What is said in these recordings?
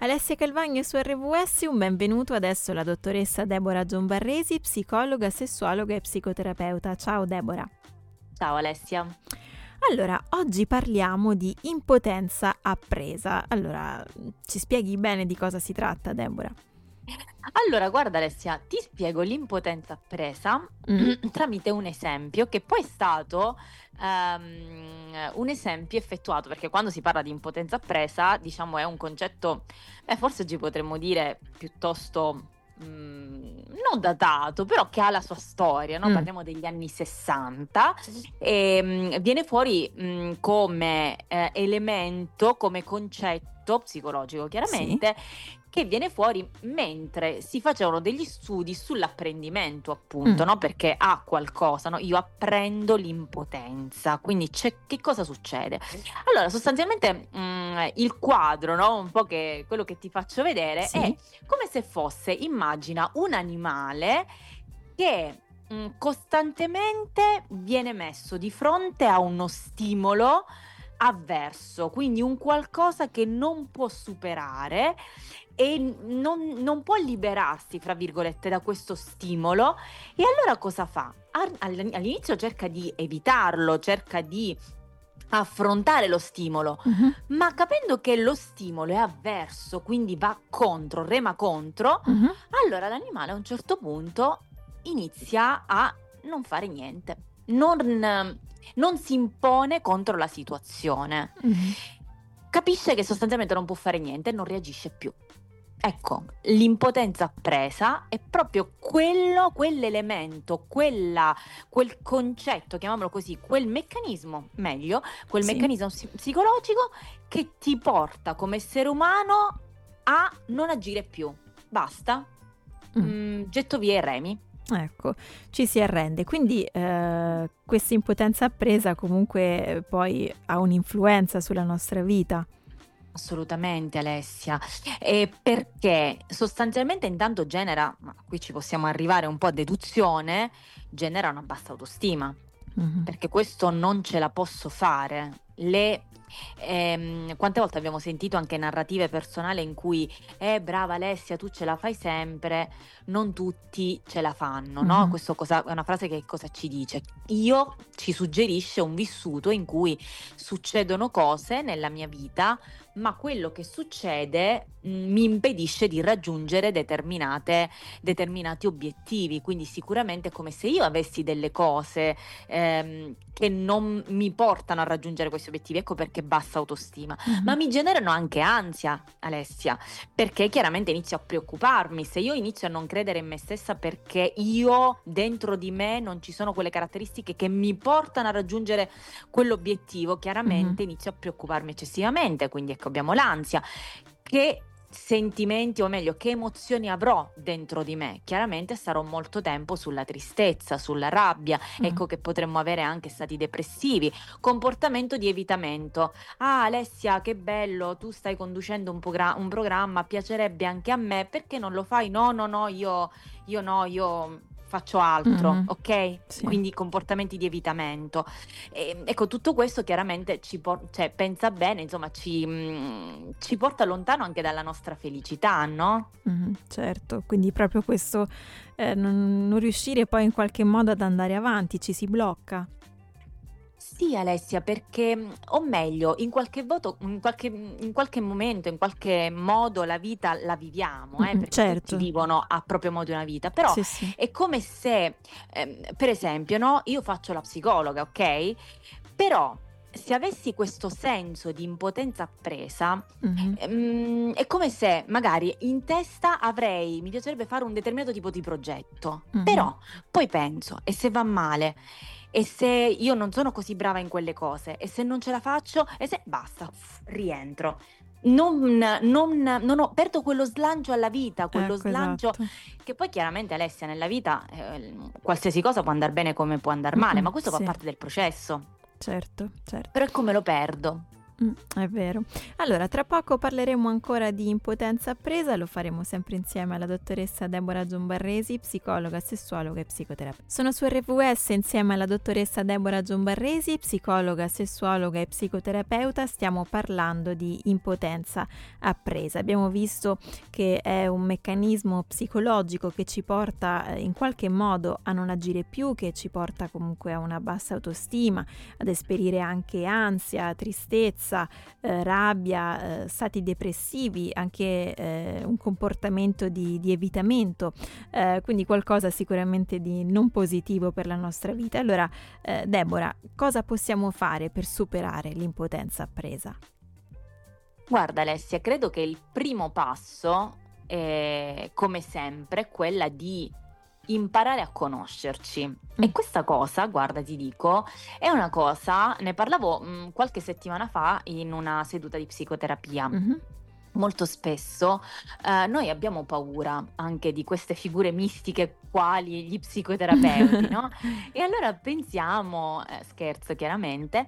Alessia Calvagno su RVS, un benvenuto adesso la dottoressa Deborah Giombarresi, psicologa, sessuologa e psicoterapeuta. Ciao Deborah. Ciao Alessia. Allora, oggi parliamo di impotenza appresa. Allora, ci spieghi bene di cosa si tratta, Deborah? Allora, guarda Alessia, ti spiego l'impotenza appresa tramite un esempio che poi è stato un esempio effettuato, perché quando si parla di impotenza appresa, diciamo, è un concetto, forse oggi potremmo dire piuttosto non datato, però che ha la sua storia, no? Parliamo degli anni 60 e viene fuori come elemento, come concetto psicologico, chiaramente, che viene fuori mentre si facevano degli studi sull'apprendimento, appunto, no? Perché ha qualcosa, no? Io apprendo l'impotenza, quindi che cosa succede? Allora, sostanzialmente il quadro, no? Un po' che quello che ti faccio vedere è come se fosse, immagina, un animale che costantemente viene messo di fronte a uno stimolo avverso, quindi un qualcosa che non può superare e non può liberarsi, fra virgolette, da questo stimolo. E allora cosa fa? All'inizio cerca di evitarlo, cerca di affrontare lo stimolo, ma capendo che lo stimolo è avverso, quindi va contro, rema contro, allora l'animale a un certo punto inizia a non fare niente, non si impone contro la situazione. Capisce che sostanzialmente non può fare niente e non reagisce più. Ecco, l'impotenza appresa è proprio quell'elemento, quel concetto, chiamiamolo così, quel meccanismo, meglio, quel meccanismo psicologico che ti porta come essere umano a non agire più. Basta, getto via i remi. Ecco, ci si arrende, quindi questa impotenza appresa comunque poi ha un'influenza sulla nostra vita. Assolutamente Alessia, perché sostanzialmente intanto genera, ma qui ci possiamo arrivare un po' a deduzione, genera una bassa autostima, perché questo non ce la posso fare. Quante volte abbiamo sentito anche narrative personali in cui brava Alessia, tu ce la fai sempre, non tutti ce la fanno, no? Questo è una frase che cosa ci dice? Ci suggerisce un vissuto in cui succedono cose nella mia vita, ma quello che succede mi impedisce di raggiungere determinati obiettivi, quindi sicuramente è come se io avessi delle cose che non mi portano a raggiungere questi obiettivi, ecco perché bassa autostima, ma mi generano anche ansia, Alessia, perché chiaramente inizio a preoccuparmi, se io inizio a non credere in me stessa perché io dentro di me non ci sono quelle caratteristiche che mi portano a raggiungere quell'obiettivo, chiaramente inizio a preoccuparmi eccessivamente, quindi ecco abbiamo l'ansia. Che sentimenti, o meglio, che emozioni avrò dentro di me? Chiaramente starò molto tempo sulla tristezza, sulla rabbia, ecco che potremmo avere anche stati depressivi, comportamento di evitamento. Ah Alessia, che bello, tu stai conducendo un programma, piacerebbe anche a me, perché non lo fai? No, io faccio altro, ok? Sì. Quindi comportamenti di evitamento. Ecco, tutto questo chiaramente pensa bene, insomma, ci porta lontano anche dalla nostra felicità, no? Certo, quindi proprio questo non riuscire poi in qualche modo ad andare avanti, ci si blocca. Sì, Alessia, perché, o meglio, in qualche momento, in qualche modo la vita la viviamo, perché certo. tutti vivono a proprio modo una vita, però Sì. è come se, per esempio, no, io faccio la psicologa, ok? Però se avessi questo senso di impotenza appresa, è come se magari in testa mi piacerebbe fare un determinato tipo di progetto, però poi penso, e se va male? E se io non sono così brava in quelle cose? E se non ce la faccio? E se basta, rientro. Perdo quello slancio alla vita, quello slancio che poi chiaramente Alessia nella vita qualsiasi cosa può andare bene come può andare male, ma questo fa parte del processo. Certo. Però è come lo perdo. È vero. Allora, tra poco parleremo ancora di impotenza appresa, lo faremo sempre insieme alla dottoressa Deborah Giombarresi, psicologa, sessuologa e psicoterapeuta. Sono su RVS insieme alla dottoressa Deborah Giombarresi, psicologa, sessuologa e psicoterapeuta. Stiamo parlando di impotenza appresa. Abbiamo visto che è un meccanismo psicologico che ci porta in qualche modo a non agire più, che ci porta comunque a una bassa autostima, ad esperire anche ansia, tristezza, rabbia, stati depressivi, anche un comportamento di evitamento, quindi qualcosa sicuramente di non positivo per la nostra vita. Allora, Deborah, cosa possiamo fare per superare l'impotenza appresa? Guarda Alessia, credo che il primo passo è, come sempre, quella di imparare a conoscerci. Mm. E questa cosa, guarda, ti dico, è una cosa, ne parlavo qualche settimana fa in una seduta di psicoterapia. Mhm. Molto spesso noi abbiamo paura anche di queste figure mistiche quali gli psicoterapeuti, no? E allora pensiamo, scherzo chiaramente,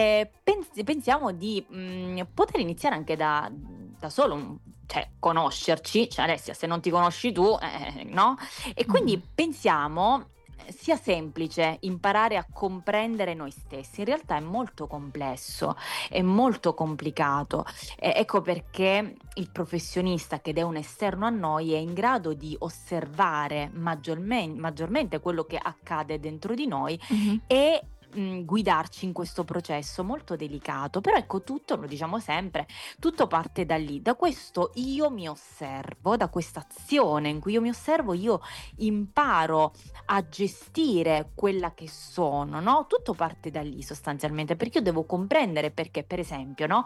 pensiamo di poter iniziare anche da solo, cioè conoscerci, cioè Alessia, se non ti conosci tu, no? E quindi pensiamo sia semplice imparare a comprendere noi stessi. In realtà è molto complesso, è molto complicato. Ecco perché il professionista, che è un esterno a noi, è in grado di osservare maggiormente quello che accade dentro di noi Mhm. e guidarci in questo processo molto delicato. Però ecco, tutto, lo diciamo sempre, tutto parte da lì, da questo io mi osservo, da questa azione in cui io mi osservo, io imparo a gestire quella che sono, no? Tutto parte da lì sostanzialmente, perché io devo comprendere perché, per esempio, no?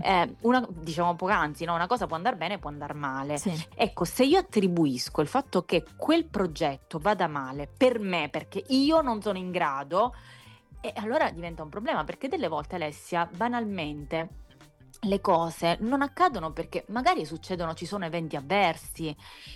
Diciamo poc'anzi, no? Una cosa può andare bene, può andare male. Sì. Ecco, se io attribuisco il fatto che quel progetto vada male per me, perché io non sono in grado, e allora diventa un problema, perché delle volte, Alessia, banalmente le cose non accadono perché magari succedono, ci sono eventi avversi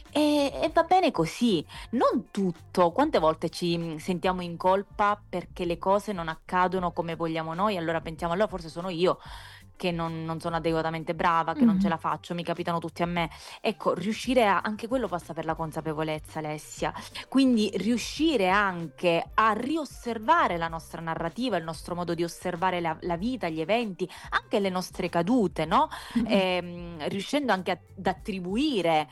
e va bene così. Non tutto, quante volte ci sentiamo in colpa perché le cose non accadono come vogliamo noi, allora pensiamo, allora forse sono io che non sono adeguatamente brava, che non ce Mhm. la faccio, mi capitano tutti a me. Ecco, riuscire anche quello passa per la consapevolezza, Alessia. Quindi riuscire anche a riosservare la nostra narrativa, il nostro modo di osservare la vita, gli eventi, anche le nostre cadute, no? Mhm. Riuscendo anche ad attribuire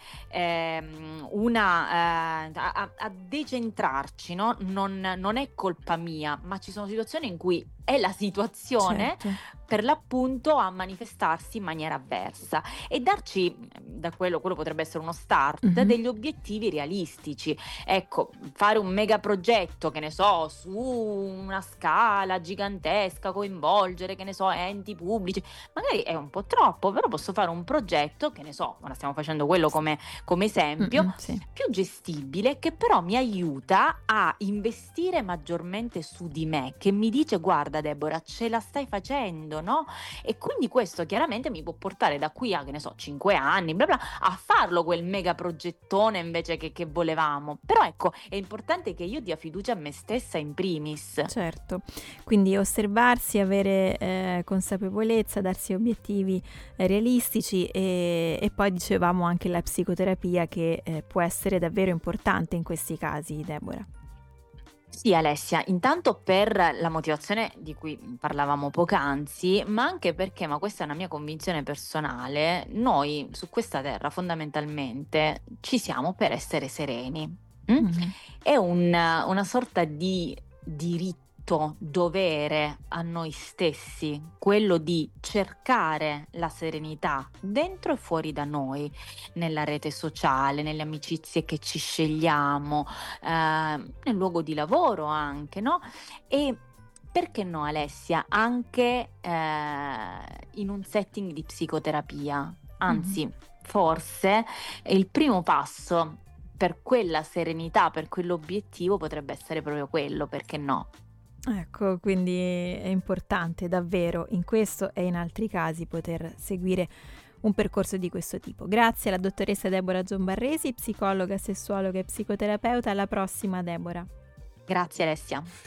a decentrarci, no? Non è colpa mia, ma ci sono situazioni in cui è la situazione Certo. per l'appunto a manifestarsi in maniera avversa e darci, da quello potrebbe essere uno start, Mhm. degli obiettivi realistici. Ecco, fare un mega progetto, che ne so, su una scala gigantesca, coinvolgere, che ne so, enti pubblici, magari è un po' troppo, però posso fare un progetto, che ne so, ora stiamo facendo quello come esempio, Sì. più gestibile, che però mi aiuta a investire maggiormente su di me, che mi dice guarda Deborah, ce la stai facendo, no? E quindi questo chiaramente mi può portare da qui a, che ne so, 5 anni, bla bla, a farlo quel mega progettone invece che volevamo. Però ecco, è importante che io dia fiducia a me stessa in primis. Certo, quindi osservarsi, avere consapevolezza, darsi obiettivi realistici e poi dicevamo anche la psicoterapia che può essere davvero importante in questi casi, Deborah. Sì, Alessia, intanto per la motivazione di cui parlavamo poc'anzi, ma anche perché, ma questa è una mia convinzione personale, noi su questa terra fondamentalmente ci siamo per essere sereni. Mm? Mhm. È una sorta di diritto, dovere a noi stessi, quello di cercare la serenità dentro e fuori da noi, nella rete sociale, nelle amicizie che ci scegliamo, nel luogo di lavoro anche, no? E perché no, Alessia, anche in un setting di psicoterapia, anzi, forse il primo passo per quella serenità, per quell'obiettivo potrebbe essere proprio quello, perché no? Ecco, quindi è importante davvero in questo e in altri casi poter seguire un percorso di questo tipo. Grazie alla dottoressa Deborah Giombarresi, psicologa, sessuologa e psicoterapeuta. Alla prossima, Deborah. Grazie Alessia.